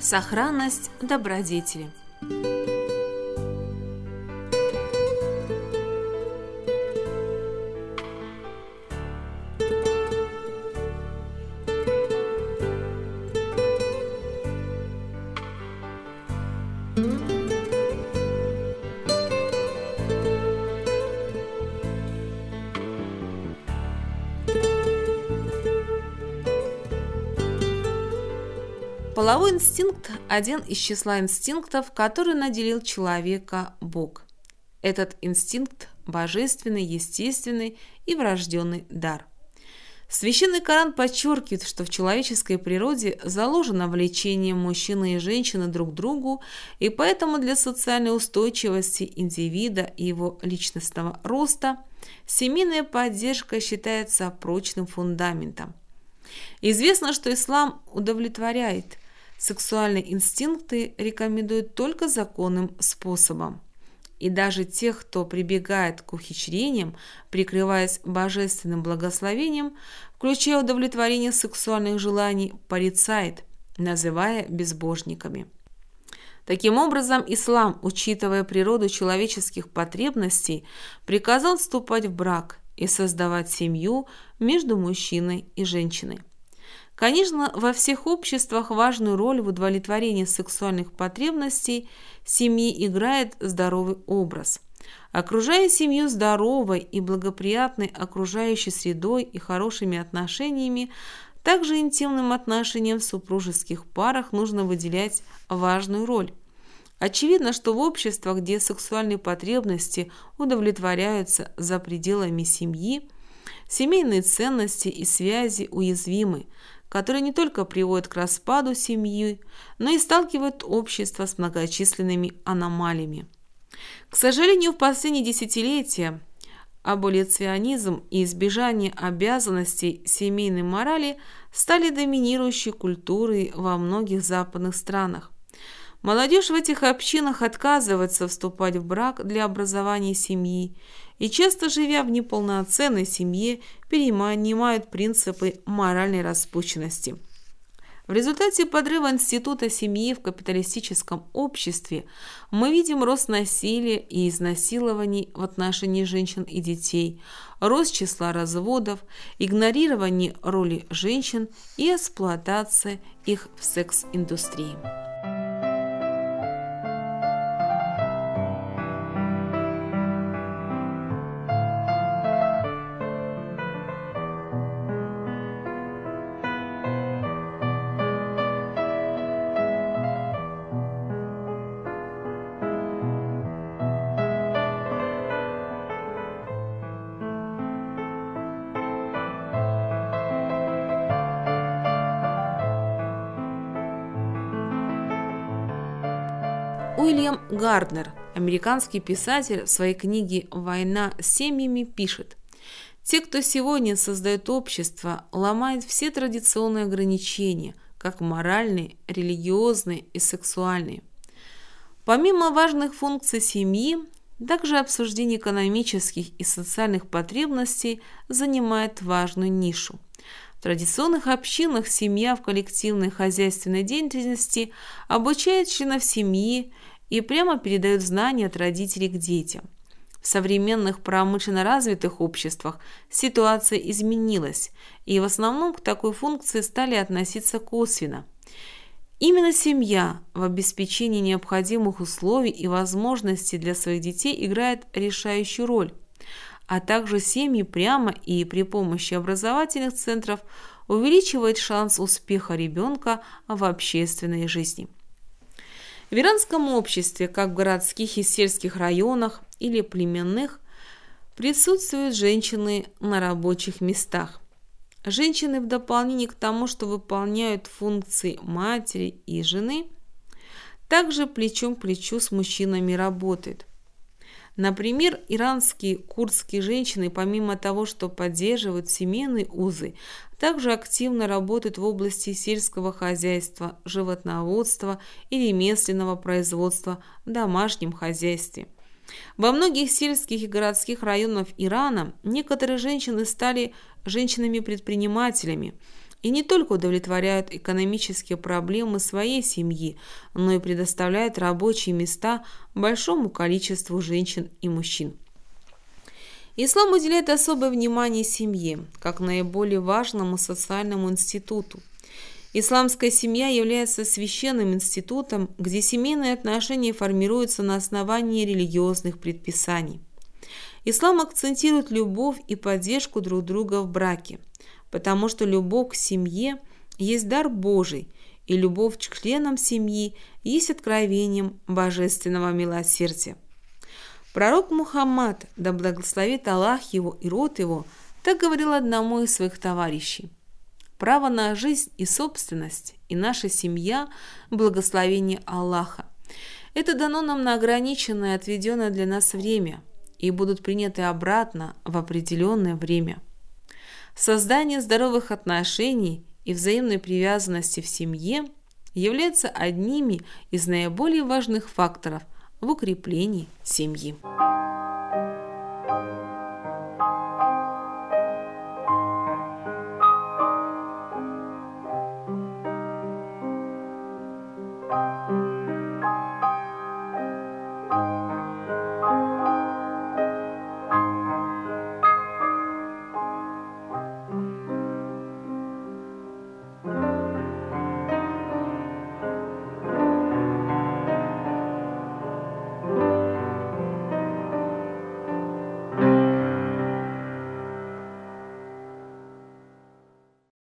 Сохранность добродетели. Половой инстинкт – один из числа инстинктов, который наделил человека Бог. Этот инстинкт – божественный, естественный и врожденный дар. Священный Коран подчеркивает, что в человеческой природе заложено влечение мужчины и женщины друг к другу, и поэтому для социальной устойчивости индивида и его личностного роста семейная поддержка считается прочным фундаментом. Известно, что ислам удовлетворяет сексуальные инстинкты, рекомендует только законным способом. И даже тех, кто прибегает к ухищрениям, прикрываясь божественным благословением, включая удовлетворение сексуальных желаний, порицает, называя безбожниками. Таким образом, ислам, учитывая природу человеческих потребностей, приказал вступать в брак и создавать семью между мужчиной и женщиной. Конечно, во всех обществах важную роль в удовлетворении сексуальных потребностей семьи играет здоровый образ. Окружая семью здоровой и благоприятной окружающей средой и хорошими отношениями, также интимным отношениям в супружеских парах нужно выделять важную роль. Очевидно, что в обществах, где сексуальные потребности удовлетворяются за пределами семьи, семейные ценности и связи уязвимы, которые не только приводят к распаду семьи, но и сталкивают общество с многочисленными аномалиями. К сожалению, в последние десятилетия аболиционизм и избежание обязанностей семейной морали стали доминирующей культурой во многих западных странах. Молодежь в этих общинах отказывается вступать в брак для образования семьи и, часто живя в неполноценной семье, перенимают принципы моральной распущенности. В результате подрыва института семьи в капиталистическом обществе мы видим рост насилия и изнасилований в отношении женщин и детей, рост числа разводов, игнорирование роли женщин и эксплуатация их в секс-индустрии. Уильям Гарднер, американский писатель, в своей книге «Война с семьями» пишет: «Те, кто сегодня создает общество, ломают все традиционные ограничения, как моральные, религиозные и сексуальные. Помимо важных функций семьи, также обсуждение экономических и социальных потребностей занимает важную нишу. В традиционных общинах семья в коллективной хозяйственной деятельности обучает членов семьи и прямо передает знания от родителей к детям. В современных промышленно развитых обществах ситуация изменилась, и в основном к такой функции стали относиться косвенно. Именно семья в обеспечении необходимых условий и возможностей для своих детей играет решающую роль, а также семьи прямо и при помощи образовательных центров увеличивает шанс успеха ребенка в общественной жизни. В иранском обществе, как в городских и сельских районах или племенных, присутствуют женщины на рабочих местах. Женщины, в дополнение к тому, что выполняют функции матери и жены, также плечом к плечу с мужчинами работают. Например, иранские курдские женщины, помимо того, что поддерживают семейные узы, также активно работают в области сельского хозяйства, животноводства и ремесленного производства в домашнем хозяйстве. Во многих сельских и городских районах Ирана некоторые женщины стали женщинами-предпринимателями, и не только удовлетворяют экономические проблемы своей семьи, но и предоставляют рабочие места большому количеству женщин и мужчин. Ислам уделяет особое внимание семье, как наиболее важному социальному институту. Исламская семья является священным институтом, где семейные отношения формируются на основании религиозных предписаний. Ислам акцентирует любовь и поддержку друг друга в браке, потому что любовь к семье есть дар Божий, и любовь к членам семьи есть откровением божественного милосердия. Пророк Мухаммад, да благословит Аллах его и род его, так говорил одному из своих товарищей: «Право на жизнь и собственность, и наша семья – благословение Аллаха. Это дано нам на ограниченное, отведенное для нас время, и будут приняты обратно в определенное время». Создание здоровых отношений и взаимной привязанности в семье являются одними из наиболее важных факторов в укреплении семьи.